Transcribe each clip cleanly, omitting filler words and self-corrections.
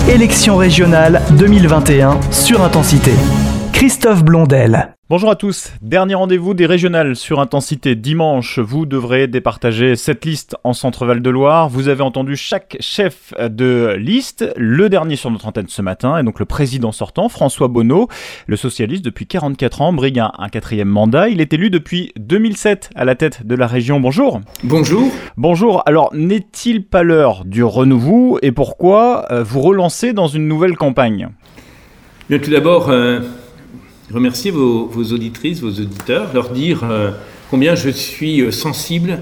Élections régionales 2021 sur Intensité. Christophe Blondel. Bonjour à tous, dernier rendez-vous des régionales sur Intensité dimanche. Vous devrez départager cette liste en Centre-Val de Loire. Vous avez entendu chaque chef de liste, le dernier sur notre antenne ce matin, et donc le président sortant, François Bonneau, le socialiste depuis 44 ans, brigue un quatrième mandat. Il est élu depuis 2007 à la tête de la région. Bonjour. Bonjour. Bonjour, alors n'est-il pas l'heure du renouveau et pourquoi vous relancez dans une nouvelle campagne ? Bien, tout d'abord, remercier vos auditrices, vos auditeurs, leur dire combien je suis sensible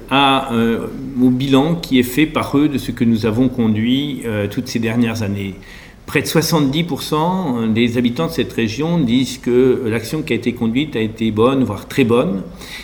au bilan qui est fait par eux de ce que nous avons conduit toutes ces dernières années. Près de 70% des habitants de cette région disent que l'action qui a été conduite a été bonne, voire très bonne.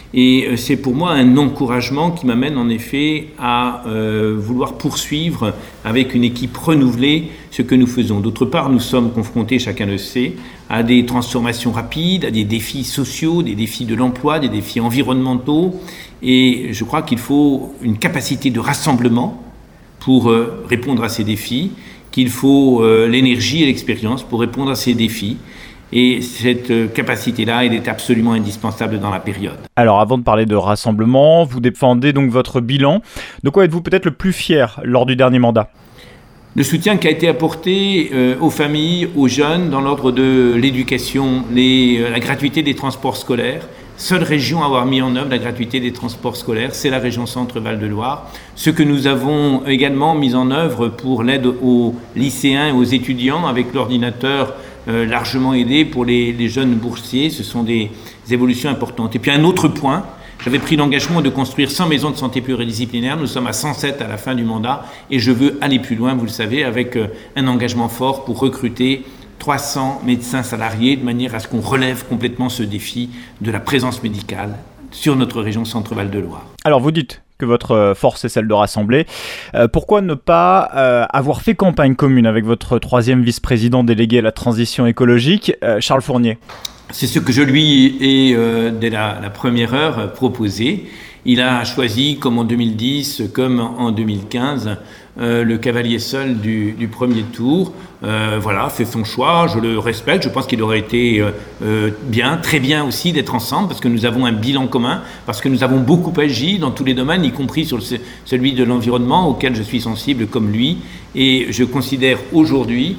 Et c'est pour moi un encouragement qui m'amène en effet à vouloir poursuivre avec une équipe renouvelée ce que nous faisons. D'autre part, nous sommes confrontés, chacun le sait, à des transformations rapides, à des défis sociaux, des défis de l'emploi, des défis environnementaux. Et je crois qu'il faut une capacité de rassemblement pour répondre à ces défis, qu'il faut l'énergie et l'expérience pour répondre à ces défis. Et cette capacité-là, elle est absolument indispensable dans la période. Alors, avant de parler de rassemblement, vous défendez donc votre bilan. De quoi êtes-vous peut-être le plus fier lors du dernier mandat ? Le soutien qui a été apporté aux familles, aux jeunes, dans l'ordre de l'éducation, la gratuité des transports scolaires. Seule région à avoir mis en œuvre la gratuité des transports scolaires, c'est la région Centre-Val de Loire. Ce que nous avons également mis en œuvre pour l'aide aux lycéens et aux étudiants avec l'ordinateur largement aidé pour les jeunes boursiers, ce sont des évolutions importantes. Et puis un autre point, j'avais pris l'engagement de construire 100 maisons de santé pluridisciplinaires. Nous sommes à 107 à la fin du mandat et je veux aller plus loin, vous le savez, avec un engagement fort pour recruter 300 médecins salariés de manière à ce qu'on relève complètement ce défi de la présence médicale sur notre région Centre-Val de Loire. Alors vous dites que votre force est celle de rassembler. Pourquoi ne pas avoir fait campagne commune avec votre troisième vice-président délégué à la transition écologique, Charles Fournier ? C'est ce que je lui ai, dès la première heure, proposé. Il a choisi, comme en 2010, comme en 2015, le cavalier seul du premier tour. Voilà, c'est son choix, je le respecte. Je pense qu'il aurait été bien, très bien aussi d'être ensemble, parce que nous avons un bilan commun, parce que nous avons beaucoup agi dans tous les domaines, y compris sur celui de l'environnement, auquel je suis sensible comme lui. Et je considère aujourd'hui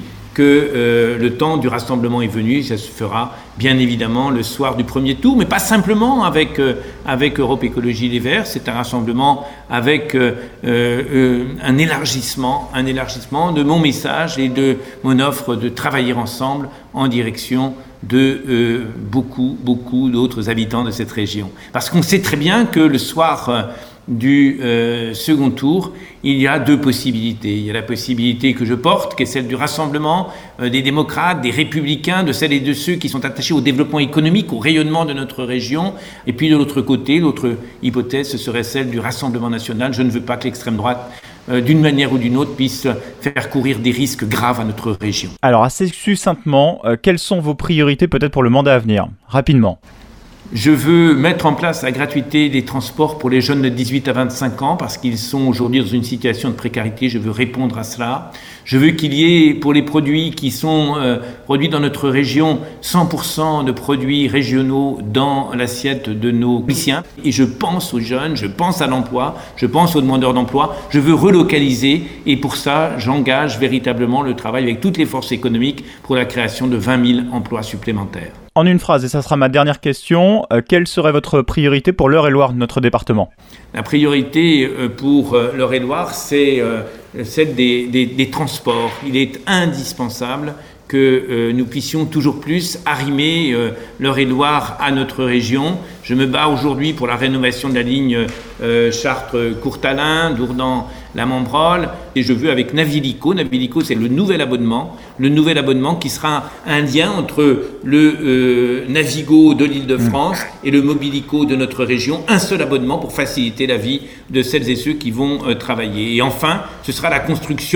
que le temps du rassemblement est venu. Ça se fera bien évidemment le soir du premier tour, mais pas simplement avec Europe Écologie Les Verts. C'est un rassemblement avec un élargissement de mon message et de mon offre de travailler ensemble en direction de beaucoup d'autres habitants de cette région. Parce qu'on sait très bien que le soir du second tour, il y a deux possibilités. Il y a la possibilité que je porte, qui est celle du rassemblement des démocrates, des républicains, de celles et de ceux qui sont attachés au développement économique, au rayonnement de notre région. Et puis de l'autre côté, l'autre hypothèse, ce serait celle du Rassemblement national. Je ne veux pas que l'extrême droite, d'une manière ou d'une autre, puisse faire courir des risques graves à notre région. Alors assez succinctement, quelles sont vos priorités peut-être pour le mandat à venir ? Rapidement. Je veux mettre en place la gratuité des transports pour les jeunes de 18 à 25 ans parce qu'ils sont aujourd'hui dans une situation de précarité. Je veux répondre à cela. Je veux qu'il y ait, pour les produits qui sont produits dans notre région, 100% de produits régionaux dans l'assiette de nos lycéens. Et je pense aux jeunes, je pense à l'emploi, je pense aux demandeurs d'emploi. Je veux relocaliser et pour ça, j'engage véritablement le travail avec toutes les forces économiques pour la création de 20 000 emplois supplémentaires. En une phrase, et ça sera ma dernière question, quelle serait votre priorité pour l'Eure-et-Loire, notre département ? La priorité pour l'Eure-et-Loire, c'est celle des transports. Il est indispensable que nous puissions toujours plus arrimer l'Eure-et-Loire à notre région. Je me bats aujourd'hui pour la rénovation de la ligne Chartres-Courtalin, Dourdan-La Membrole, et je veux avec Navilico. Navilico, c'est le nouvel abonnement qui sera un lien entre le Navigo de l'Île-de-France et le Mobilico de notre région. Un seul abonnement pour faciliter la vie de celles et ceux qui vont travailler. Et enfin, ce sera la construction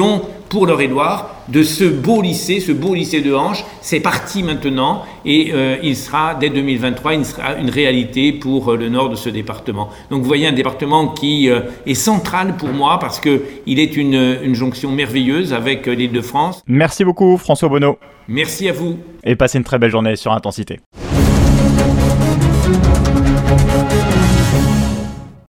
pour l'Eure-et-Loir de ce beau lycée de Hanches. C'est parti maintenant et il sera, dès 2023, il sera une réalité pour le nord de ce département. Donc vous voyez un département qui est central pour moi parce qu'il est une jonction merveilleuse avec l'Île-de-France. Merci beaucoup François Bonneau. Merci à vous. Et passez une très belle journée sur Intensité.